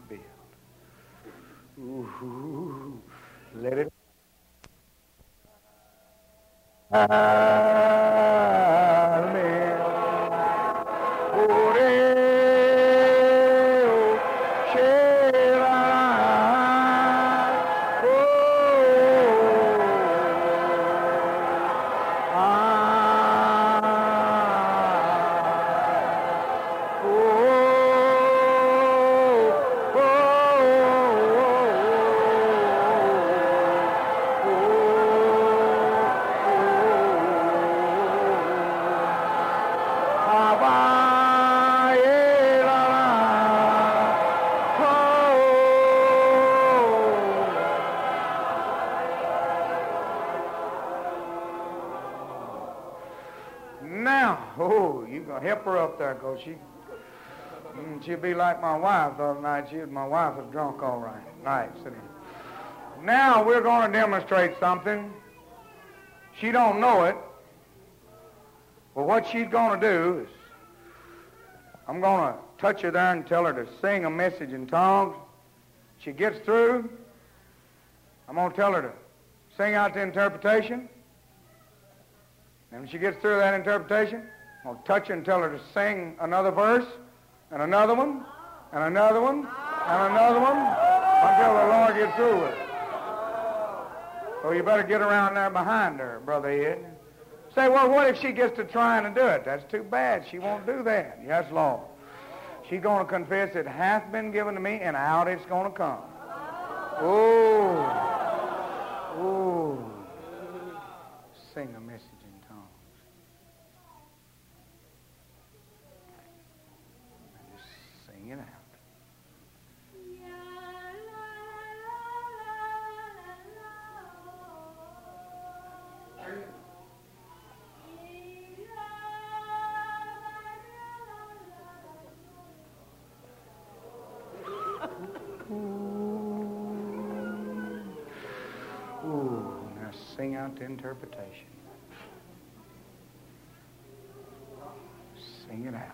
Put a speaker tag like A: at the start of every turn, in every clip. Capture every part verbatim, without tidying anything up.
A: build. Ooh, let it. Amen. Oreo, Shera. Oh, ah, oh, oh, now, oh, you gonna help her up there, cause she, mm, she'll be like my wife the other night. She, my wife was drunk all right. Right, sit down. Now we're going to demonstrate something. She don't know it, but what she's going to do is, I'm going to touch her there and tell her to sing a message in tongues. She gets through, I'm going to tell her to sing out the interpretation. And when she gets through that interpretation, I'm going to touch her and tell her to sing another verse, and another one, and another one, and another one, until the Lord gets through with it. So you better get around there behind her, Brother Ed. Say, well, what if she gets to trying to do it? That's too bad. She won't do that. Yes, Lord. She's going to confess it hath been given to me, and out it's going to come. Oh. Oh. Sing a message in tongues. Just sing it out. Ooh, now sing out the interpretation. Sing it out.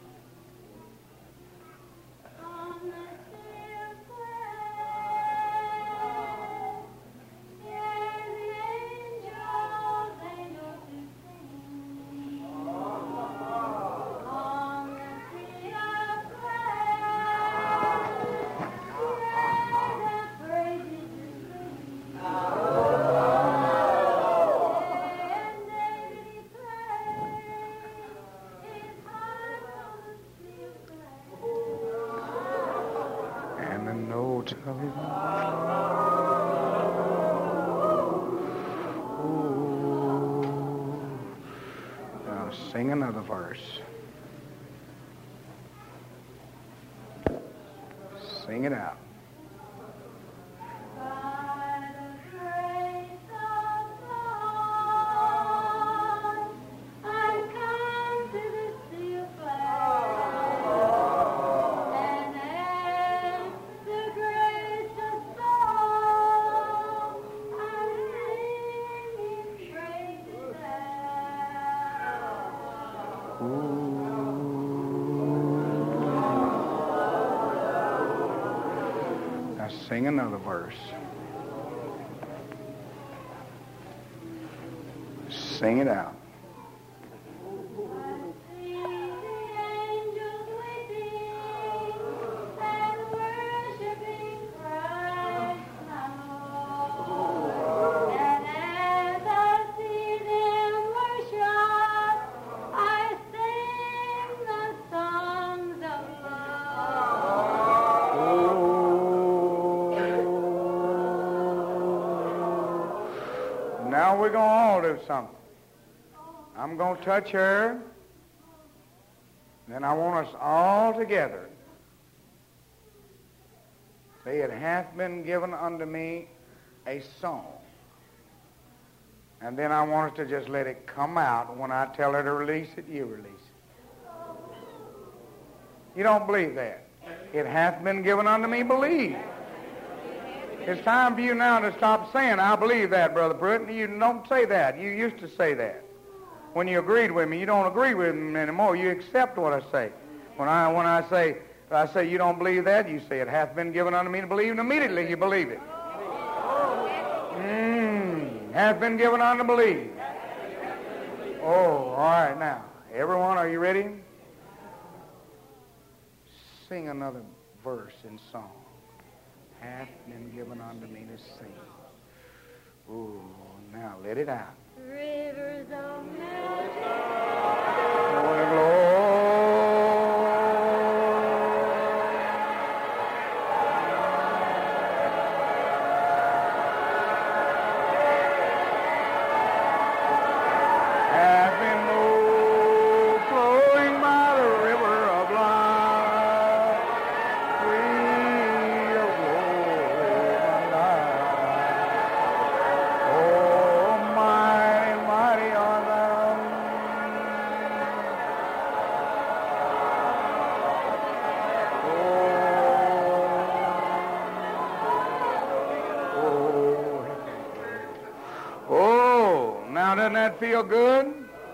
A: Now sing another verse. Sing it out. Now sing another verse. Sing it out. Now we're going to all do something. I'm going to touch her. Then I want us all together. Say, it hath been given unto me a song. And then I want us to just let it come out. When I tell her to release it, you release it. You don't believe that? It hath been given unto me, believe. It's time for you now to stop saying, I believe that, Brother Pruitt. You don't say that. You used to say that. When you agreed with me, you don't agree with me anymore. You accept what I say. When I when I say, uh, I say you don't believe that, you say it hath been given unto me to believe, and immediately you believe it. Mm, hath been given unto believe. Oh, all right now. Everyone, are you ready? Sing another verse in song. Hath been given unto me to sing. Ooh, now let it out.
B: Rivers of melody.
A: Glory, glory. Hath been moved, flowing by the river of life, free of glory and light. Oh, mighty, mighty are thou. Oh, oh, oh, now doesn't that feel good?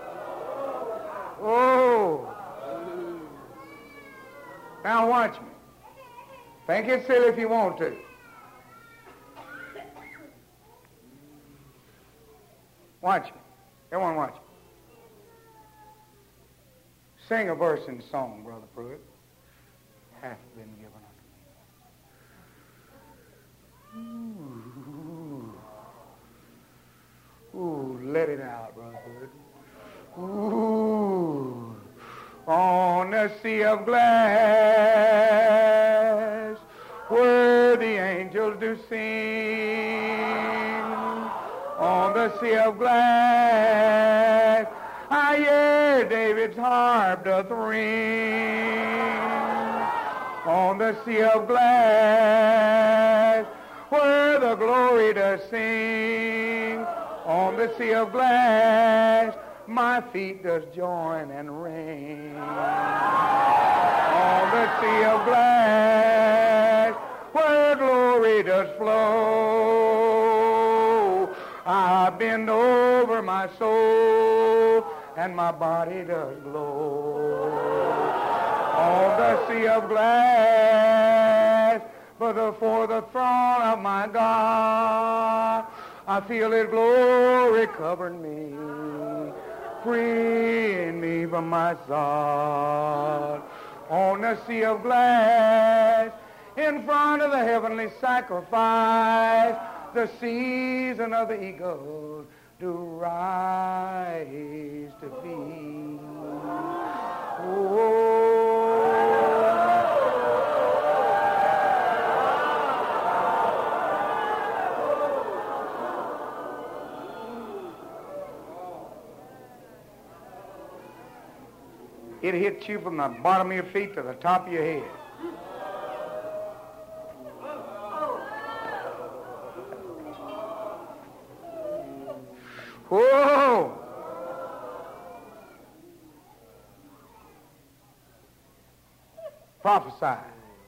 A: Oh. Now watch me. Think it's silly if you want to. Watch me. Everyone watch me. Sing a verse in song, Brother Pruitt. Hath been given unto me. Ooh. Ooh, let it out, Brother Pruitt. Ooh. On the sea of glass, where the angels do sing. On the sea of glass, I hear David's harp doth ring. On the sea of glass, where the glory does sing. On the sea of glass, my feet does join and ring. On the sea of glass, where glory does flow, I bend over my soul, and my body does glow. On the sea of glass, but before the throne of my God, I feel His glory covering me, freeing me from my sod. On the sea of glass, in front of the heavenly sacrifice, the season of the eagles do rise to feed. Oh. It hits you from the bottom of your feet to the top of your head. Whoa! Prophesy. I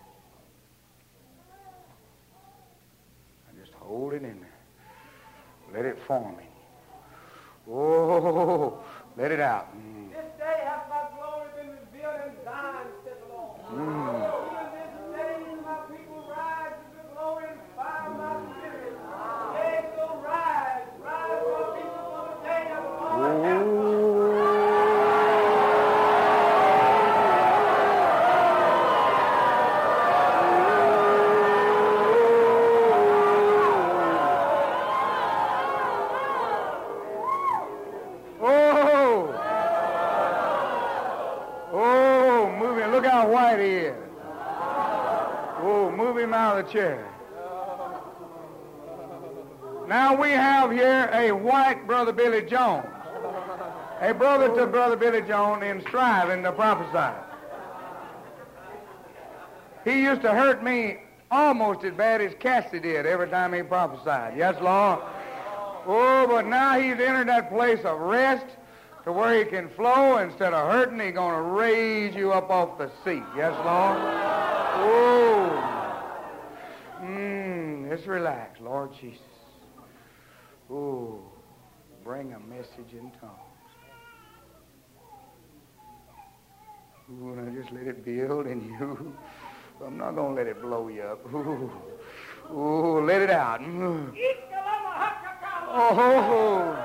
A: just hold it in there. Let it form me. Oh, let it out. Mm.
C: This day hath my glory been revealed in Zion, said the Lord.
A: Mm.
C: Even this day my people rise to the glory and fire of my spirit. They so rise, rise my people for the day of the Lord.
A: White he is. Oh, move him out of the chair. Now we have here a white Brother Billy Jones. A brother to Brother Billy Jones in striving to prophesy. He used to hurt me almost as bad as Cassie did every time he prophesied. Yes, Lord. Oh, but now he's entered that place of rest to where he can flow. Instead of hurting, he's going to raise you up off the seat. Yes, Lord? Oh. Mm, just relax, Lord Jesus. Oh, bring a message in tongues. Ooh, now just let it build in you. I'm not going to let it blow you up. Ooh, ooh, let it out. Oh.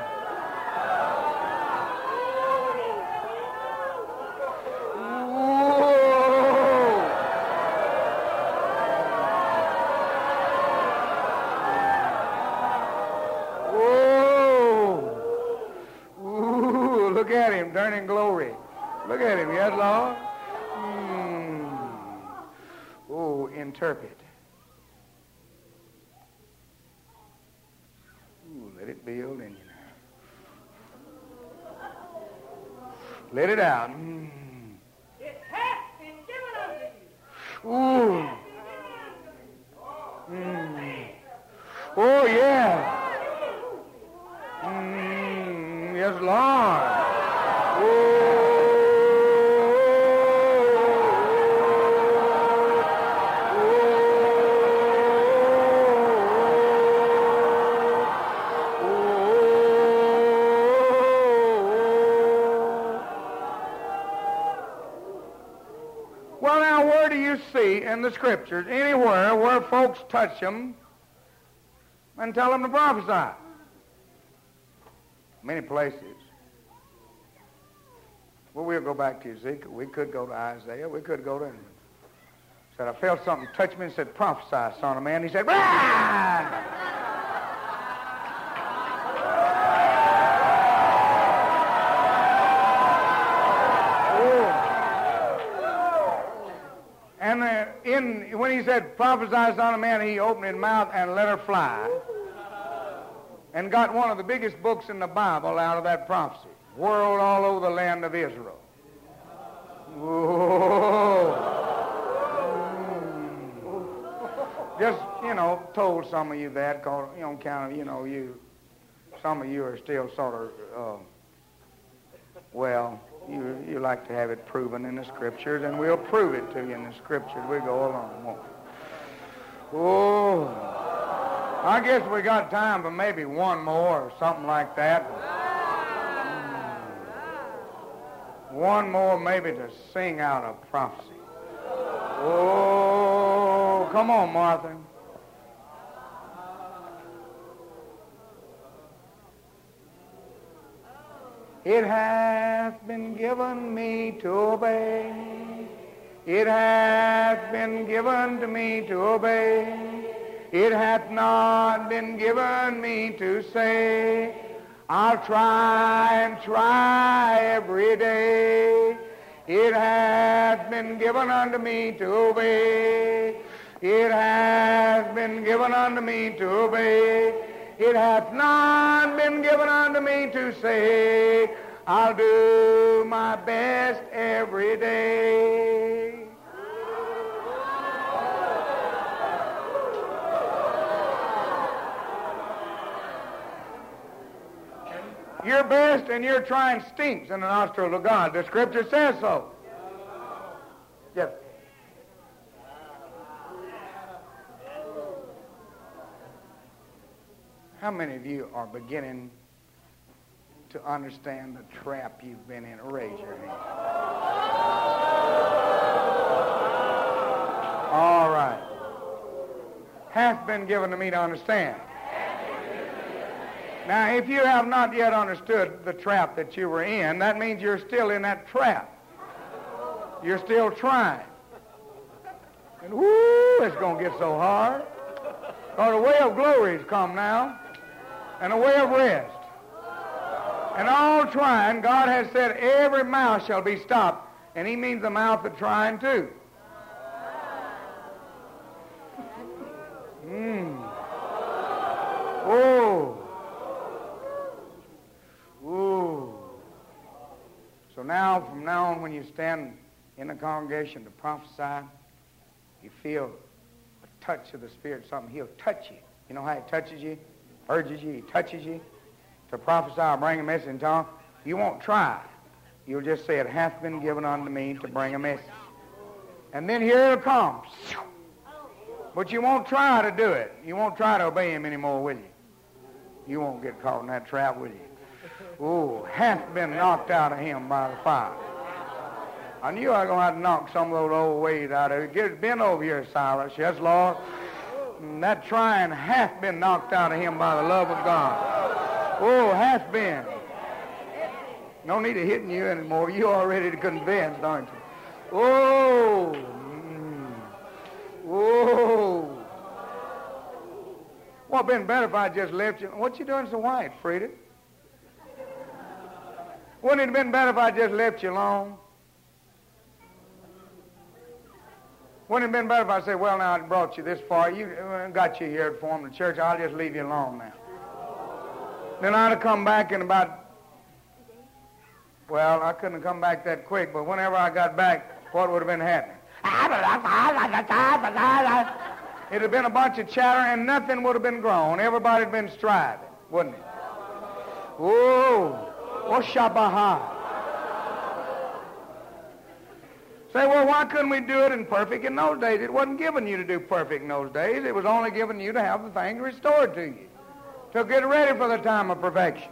A: Look at him, turning glory. Look at him, yes, Lord. Mm. Oh, interpret. Ooh, let it build in you now. Let it out. Mm.
C: It has been given unto you.
A: Ooh. Mm. Oh, yeah. Mm. Yes, Lord. Well, now, where do you see in the Scriptures anywhere where folks touch them and tell them to prophesy? Many places. Well, we'll go back to Ezekiel. We could go to Isaiah. We could go to... Said, I felt something touch me and said, prophesy, son of man. He said, rah! And uh, in, when he said, prophesy, son of man, he opened his mouth and let her fly. And got one of the biggest books in the Bible out of that prophecy. Whirled all over the land of Israel. Whoa. Mm. Just, you know, told some of you that, cause, you know, kind of, you know, you, some of you are still sort of, uh, well, you you like to have it proven in the Scriptures, and we'll prove it to you in the Scriptures. We go along, won't we? Oh, I guess we got time for maybe one more or something like that. One more maybe to sing out a prophecy. Oh, come on, Martha. It hath been given me to obey. It hath been given to me to obey. It hath not been given me to say, I'll try and try every day. It hath been given unto me to obey. It hath been given unto me to obey. It hath not been given unto me to say, I'll do my best every day. Your best and your trying stinks in the nostril of God. The Scripture says so. Yes. How many of you are beginning to understand the trap you've been in? Raise your hand. All right. Hath been given to me to understand. Now, if you have not yet understood the trap that you were in, that means you're still in that trap. You're still trying. And whoo, it's going to get so hard. Because the way of glory has come now, and a way of rest. And all trying, God has said every mouth shall be stopped, and he means the mouth of trying too. Mm. Oh. Ooh. So now, from now on, when you stand in the congregation to prophesy, you feel a touch of the Spirit, something, he'll touch you. You know how he touches you, urges you, he touches you to prophesy or bring a message in tongues? You won't try. You'll just say, it hath been given unto me to bring a message. And then here it comes. But you won't try to do it. You won't try to obey him anymore, will you? You won't get caught in that trap, will you? Oh, hath been knocked out of him by the fire. I knew I was going to have to knock some of those old ways out of it. Get it, bend over here, Cyrus. Yes, Lord. And that trying hath been knocked out of him by the love of God. Oh, hath been. No need of hitting you anymore. You're already convinced, aren't you? Oh. Mm. Oh. Well, it'd been better if I just left you. What you doing so white, Frida? Wouldn't it have been better if I just left you alone? Wouldn't it have been better if I said, well, now I brought you this far. You got you here to form the church. I'll just leave you alone now. Then I'd have come back in about, well, I couldn't have come back that quick, but whenever I got back, what would have been happening? It'd have been a bunch of chatter and nothing would have been grown. Everybody had been striving, wouldn't it? Whoa. Oh, Shabbaha. Say, well, why couldn't we do it in perfect in those days? It wasn't given you to do perfect in those days. It was only given you to have the thing restored to you, to get ready for the time of perfection.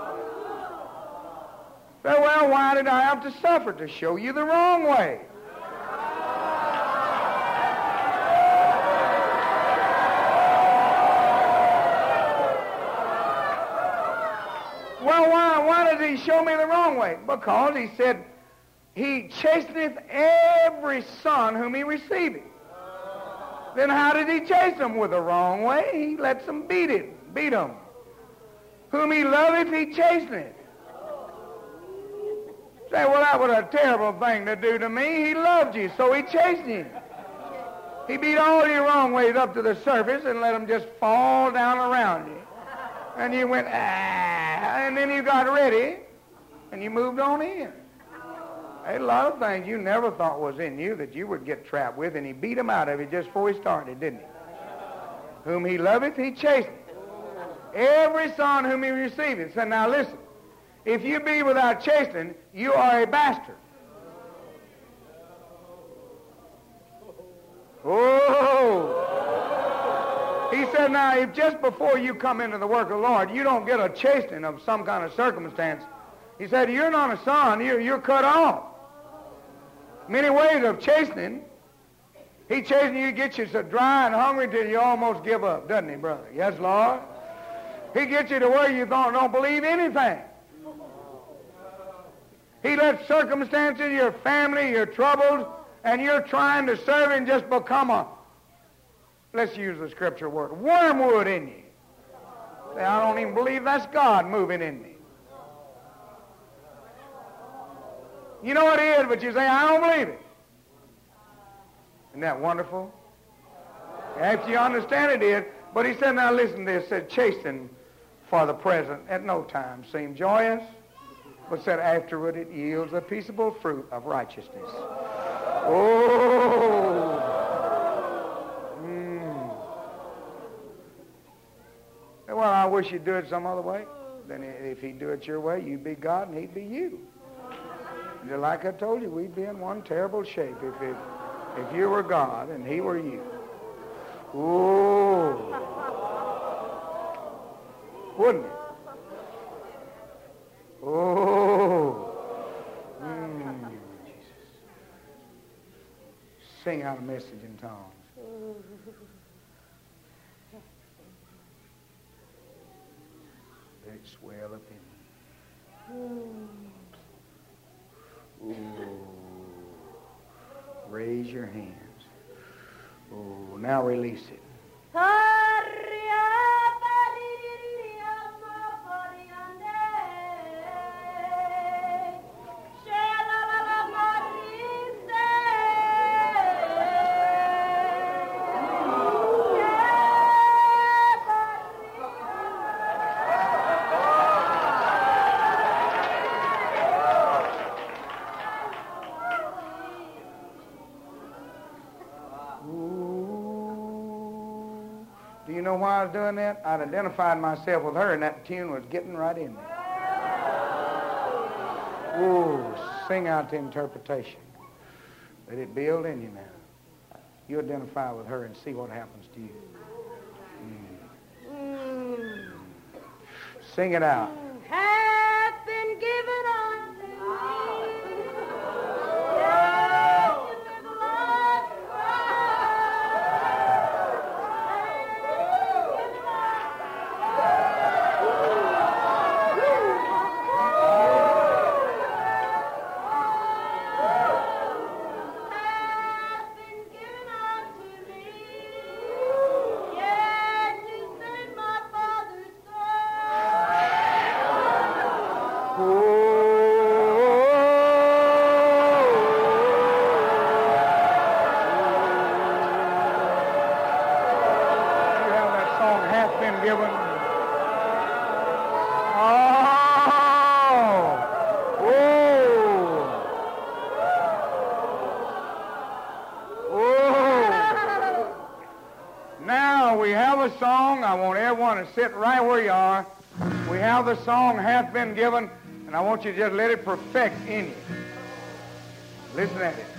A: Say, well, why did I have to suffer? To show you the wrong way. Well, why, why did he show me the wrong way? Because he said, he chasteneth every son whom he receiveth. Then how did he chasten them? With the wrong way. He lets them beat it, beat them. Whom he loveth, he chasteneth. Say, well, that was a terrible thing to do to me. He loved you, so he chastened you. He beat all your wrong ways up to the surface and let them just fall down around you. And you went, ah, and then you got ready, and you moved on in. There's a lot of things you never thought was in you that you would get trapped with, and he beat them out of you just before he started, didn't he? Whom he loveth, he chasteneth. Every son whom he receiveth. So now listen, if you be without chastening, you are a bastard. Oh! He said, now, if just before you come into the work of the Lord, you don't get a chastening of some kind of circumstance, he said, you're not a son, you're, you're cut off. Many ways of chastening. He chastens you, gets you so dry and hungry till you almost give up, doesn't he, brother? Yes, Lord. He gets you to where you don't, don't believe anything. He lets circumstances, your family, your troubles, and you're trying to serve him just become a, let's use the scripture word, wormwood in you. Say, I don't even believe that's God moving in me. You know what it is, but you say, I don't believe it. Isn't that wonderful? After you understand it is, but he said, now listen to this, said, chasten for the present at no time seem joyous, but said afterward it yields a peaceable fruit of righteousness. Oh! Mm. Well, I wish you'd do it some other way. Then if he'd do it your way, you'd be God and he'd be you. Just like I told you, we'd be in one terrible shape if it, if you were God and he were you. Ooh. Wouldn't it? Oh. Mm. Jesus. Sing out a message in tongues. Let it swell up in you. Ooh. Raise your hands. Oh, now release it. I was doing that, I'd identified myself with her, and that tune was getting right in there. Ooh, sing out the interpretation. Let it build in you now. You identify with her and see what happens to you. Mm. Mm. Sing it out.
B: Hath been given unto me.
A: given. Oh! Oh! Oh! Now we have a song. I want everyone to sit right where you are. We have the song Hath Been Given, and I want you to just let it perfect in you. Listen at it.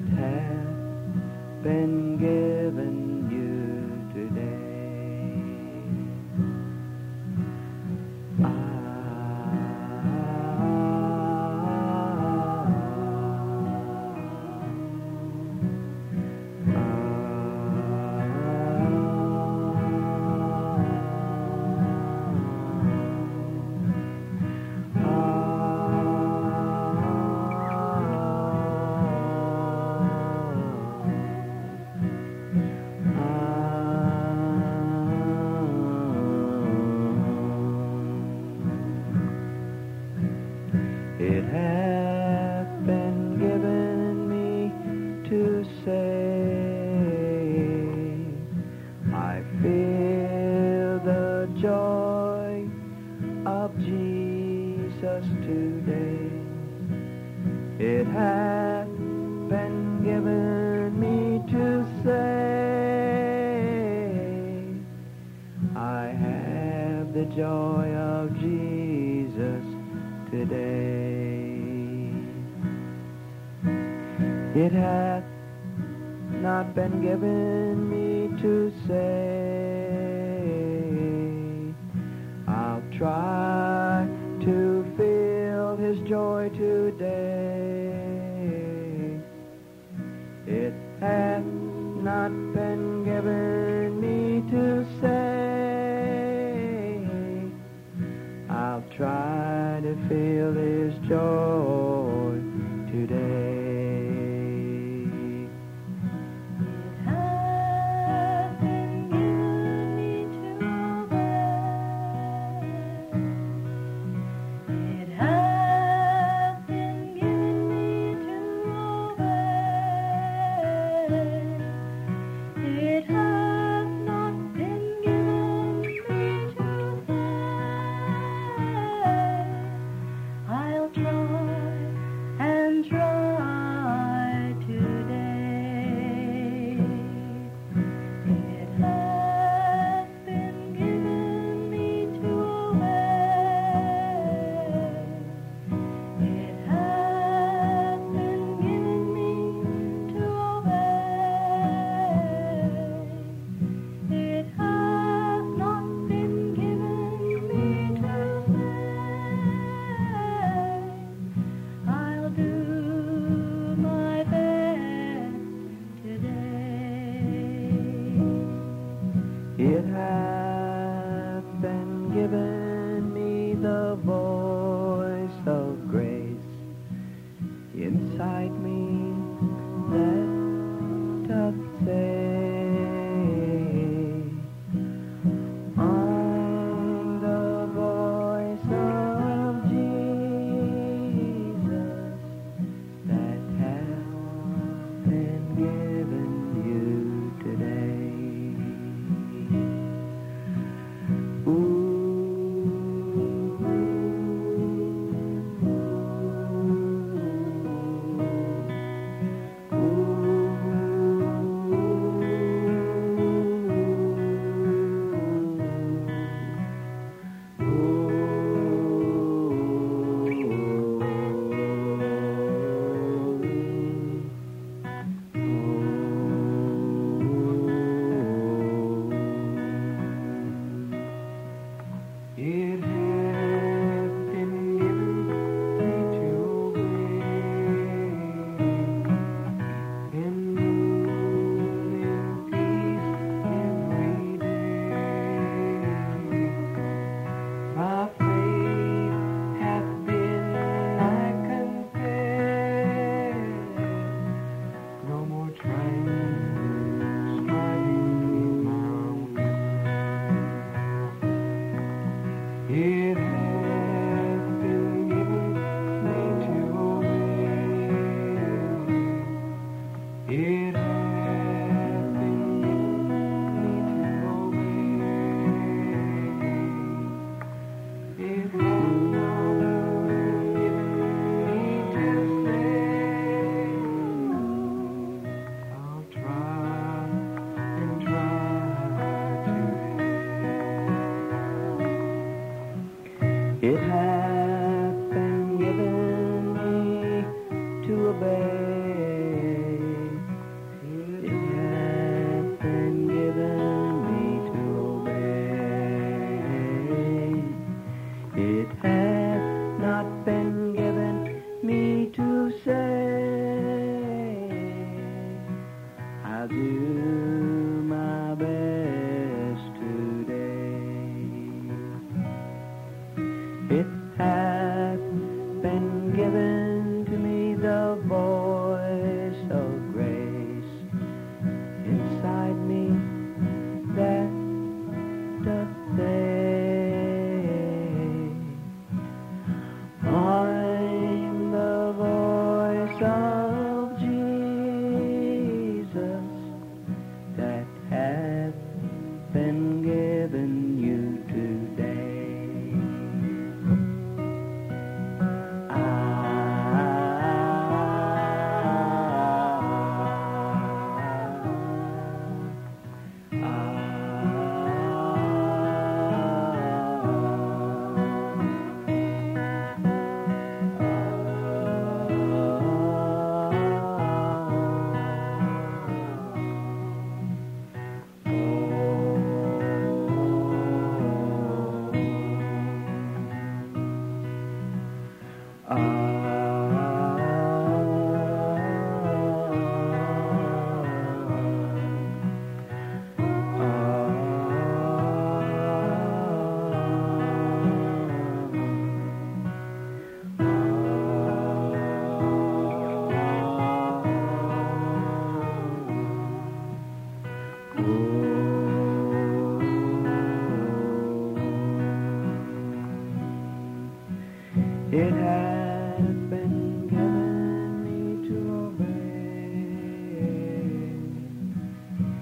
D: hath been given you today. It hath been given me to say, I feel the joy of Jesus today. It hath been given me to say, I have the joy of Jesus today. It hath not been given me to say, I'll try to feel his joy today. It hath not been given me to say, I'll try to feel his joy today. It hath been given me the voice of grace inside me that doth say, I'm the voice of Jesus that hath been given you today. It hath been given me to obey and rule in peace every day. My faith hath been, I confess, no more trying, striving in my own. It hath been given me to obey. It hath been given me to obey. It hath not been given me to say, I'll try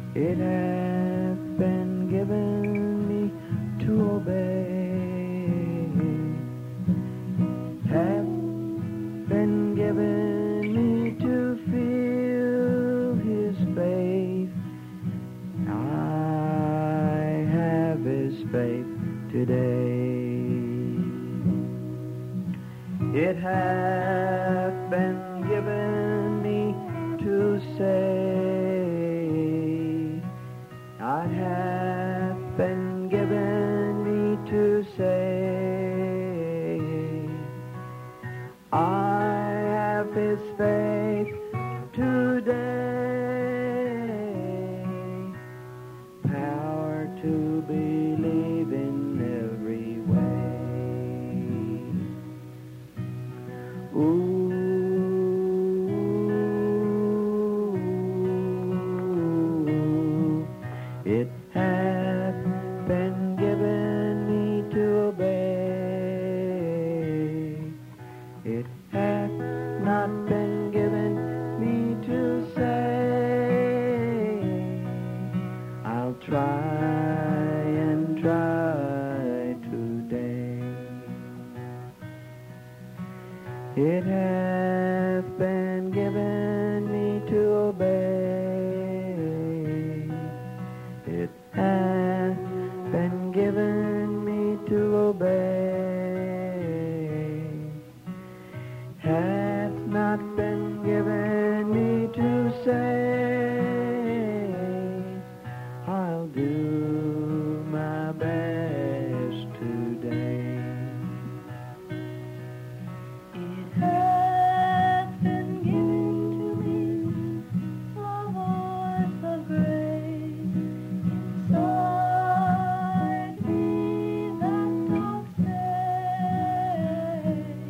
D: It hath been given me to obey, hath been given me to feel his faith. I have his faith today. It hath been given me to say, I have been given me to say, I have his faith today, power to believe in every way. Ooh. It hath been given me to obey. It hath not been given me to say, I'll try and try today. It hath been given me to obey. It hath been given me to obey, hath not been given me to say, I'll do my best today.
B: It hath been given to me a voice of grace inside me that doth say,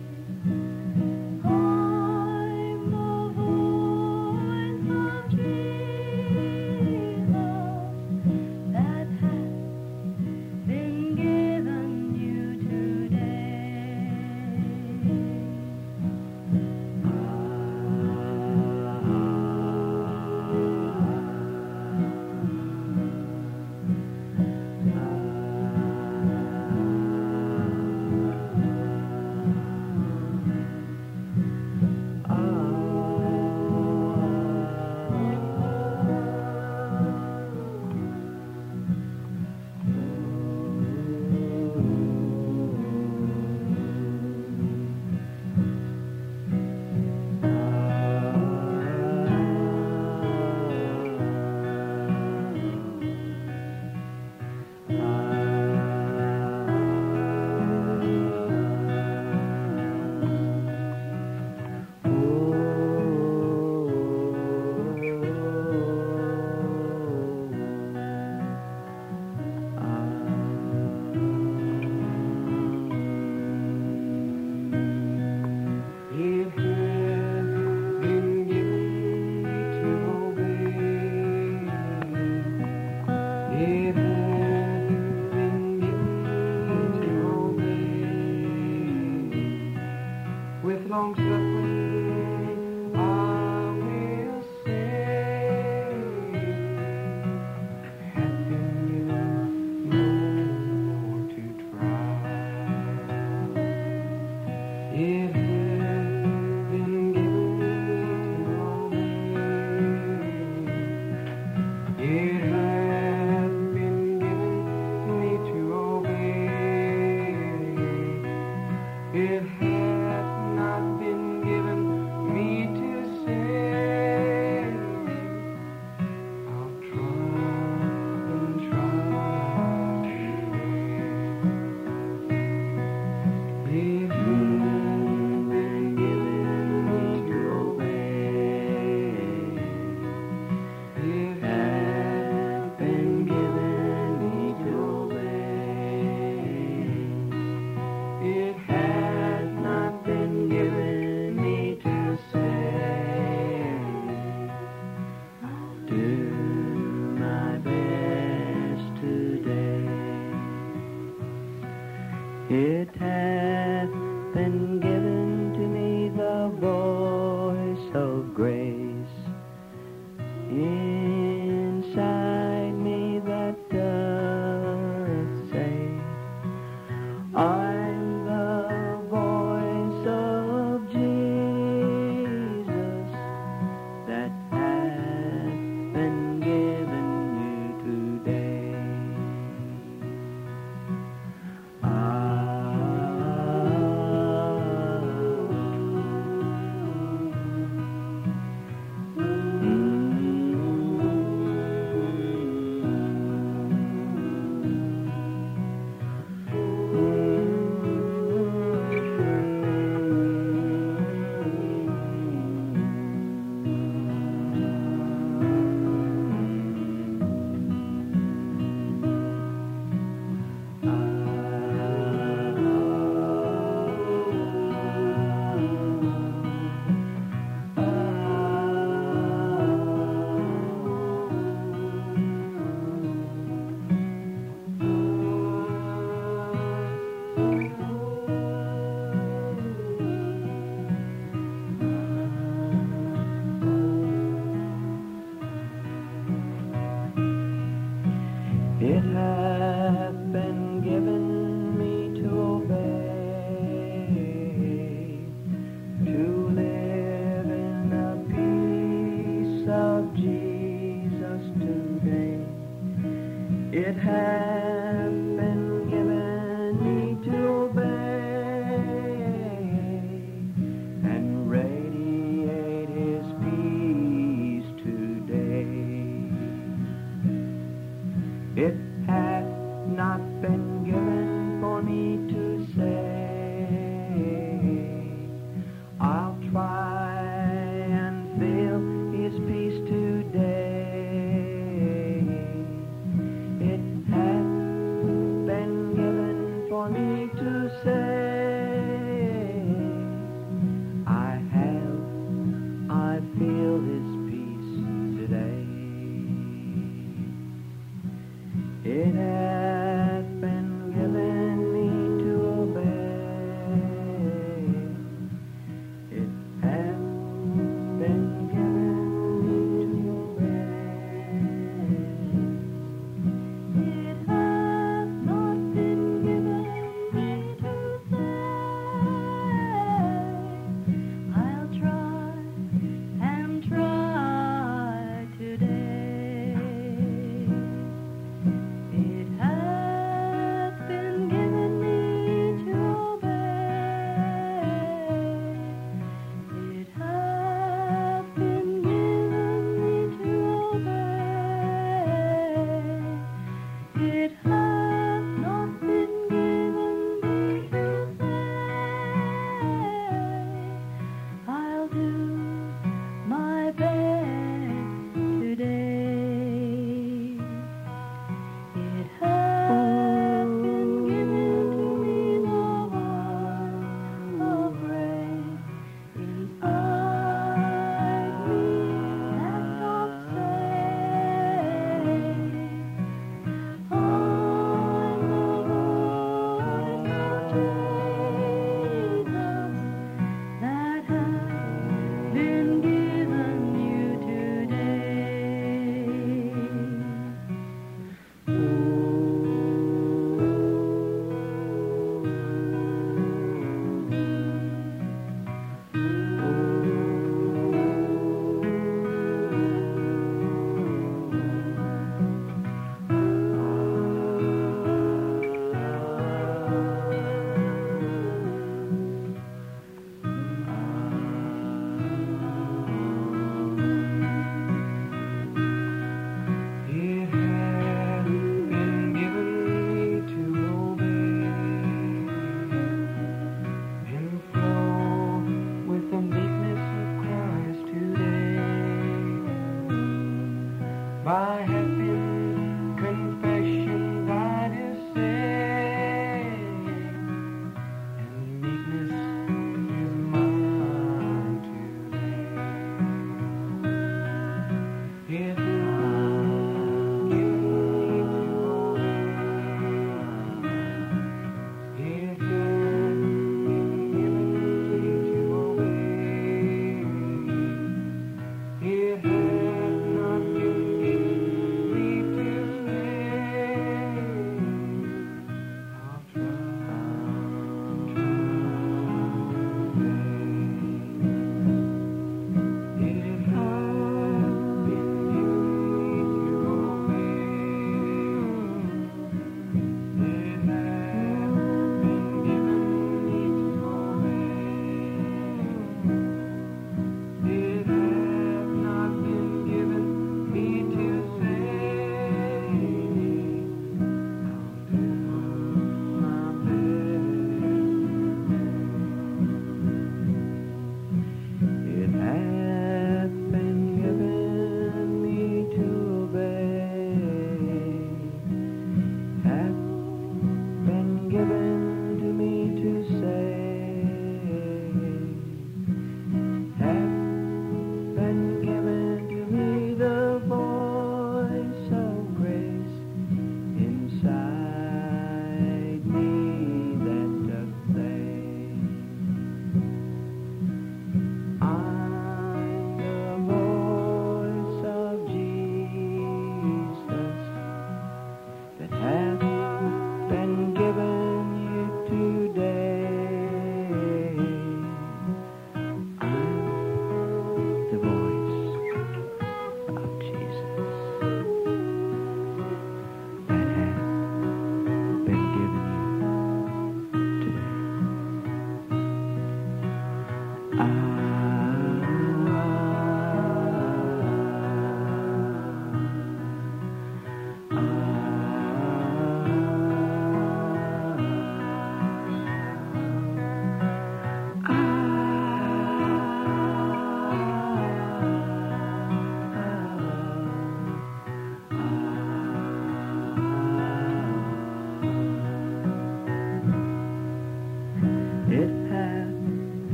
B: I'm the voice of Jesus that hath been given you today.
D: It hath been given me to obey. It hath been given me to obey. With long suffering I will say, hath been given no more to try. It hath been given me to obey. It hath been given me to obey. It hath not been given me to say, I'll try and try today. It hath been given me to obey. It hath been given me to obey. It hath not been given me to say, I'll do my best today. It hath been given to me the voice of grace inside It hath been given me to obey, to live in the peace of Jesus today. It hath been given me to obey and radiate His peace today. It hath not been given for me to say, I'll try and feel His peace today. It hath been given for me to say, I have, I feel His peace today. It hath been given me to obey. It hath been given me to obey.
B: It hath not been given me to say, I'll try and try today. It hath been given me to obey. It hath been given me to obey. It hath not been given me to say, I'll do my best today. It hath been given to me the word of rain inside me that doth say, I'm the voice of Jesus that hath been given you
D: It hath been given me to obey and flow with the meekness of Christ today. By having confession that is saved, and meekness is mine today. It It hath not been given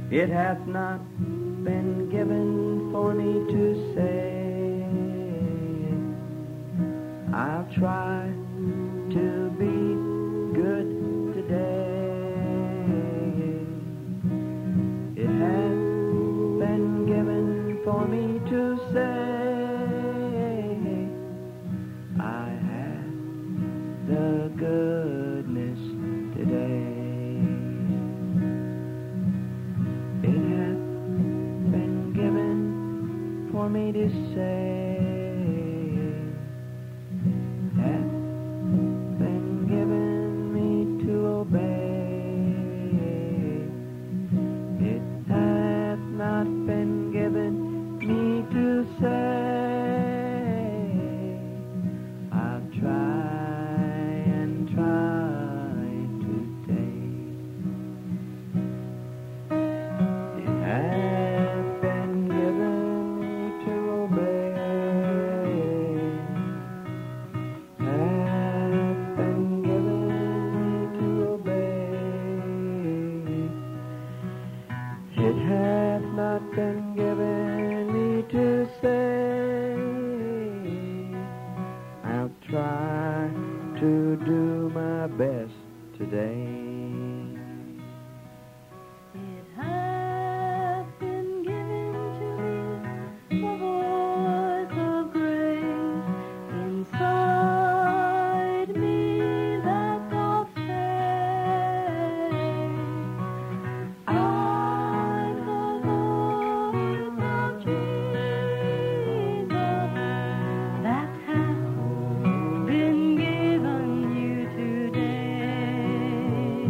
D: It hath not been given for me to say. I'll try to be good today. It has been given for me to say, I have the goodness today. It has been given for me to say, hath been given me to obey. It hath not been given me to say, I'll try and try today. It hath been given me to obey. Hath been given me to obey. It hath not been given me to say, I'll try to do my best today.
B: It hath been given to me the voice of grace inside me that doth say, I, the voice of Jesus, that hath been given you today.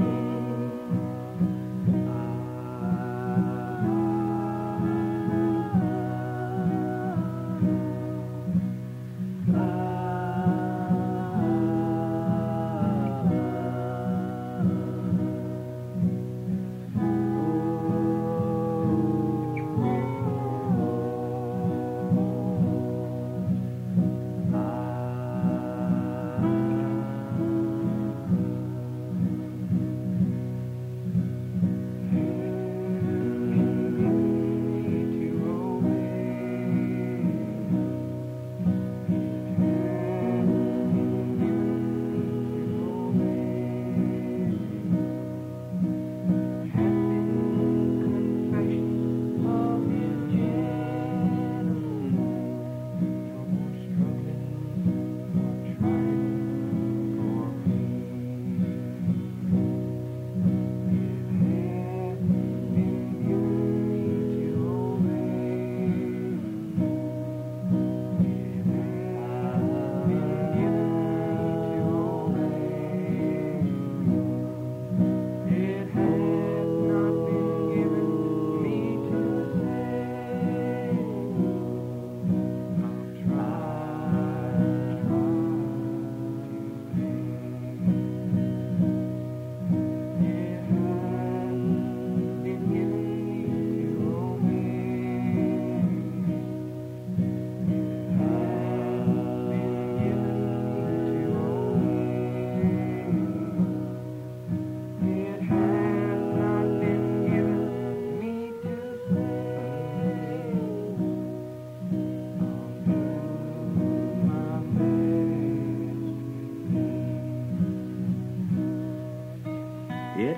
B: It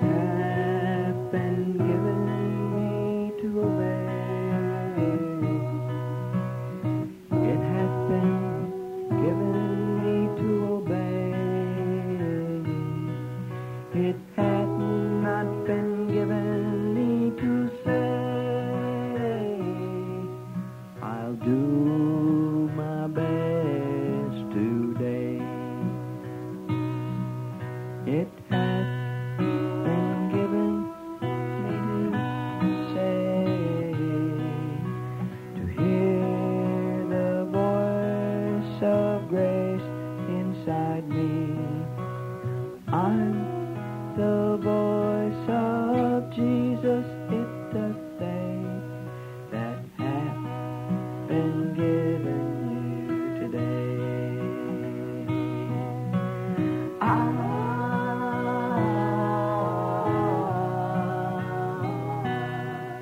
B: hath been given me to obey. It hath been given me to obey. It hath not been given me to say, I'll do my best today. It hath been given me to say, to hear the voice of grace inside me. I'm the voice of Jesus, it doth say, that hath been given you today. I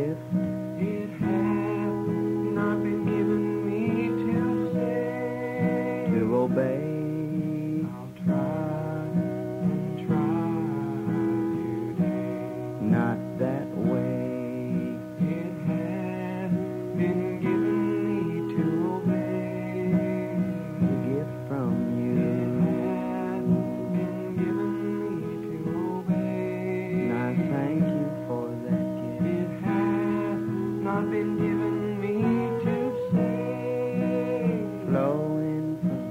D: gift. It hath not been given me to say, to obey. I'll try and try today. Not that way. It hath been given me to obey. The gift from you. It hath been given me to obey. And I thank you for that gift. It hath not been given me to say, flowing from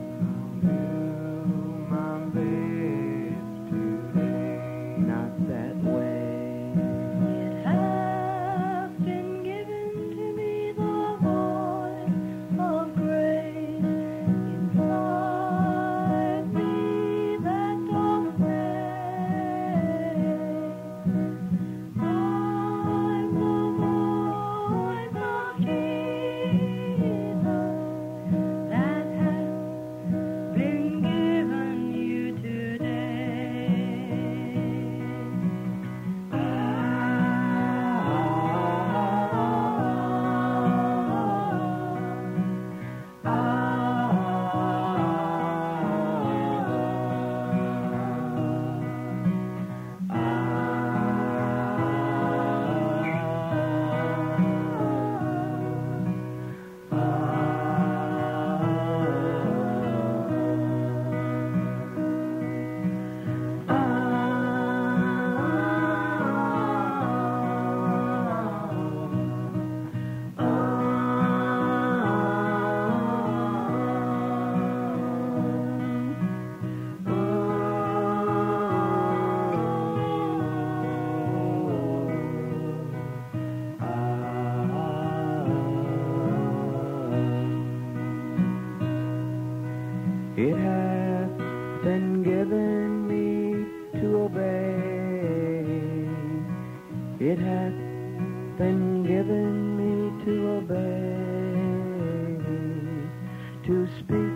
D: my best today. Not that way.
B: It hath been given to me the voice of grace inside me that doth say, I'm the voice of Jesus that hath been given you today.
D: It hath been given me to obey. It hath been given me to obey, to speak